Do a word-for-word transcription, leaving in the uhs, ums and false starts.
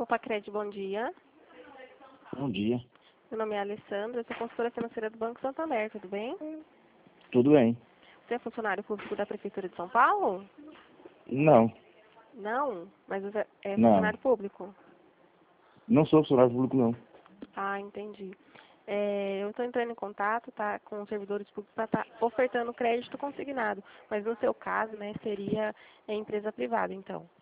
Pacred, bom dia. Bom dia. Meu nome é Alessandra, eu sou consultora financeira do Banco Santander, tudo bem? Tudo bem? Você é funcionário público da Prefeitura de São Paulo? Não, Não, mas você é não. funcionário público? Não sou funcionário público, não. Ah, entendi. É, eu estou entrando em contato tá, com os servidores públicos para estar ofertando crédito consignado, mas no seu caso, né, seria é, empresa privada, então.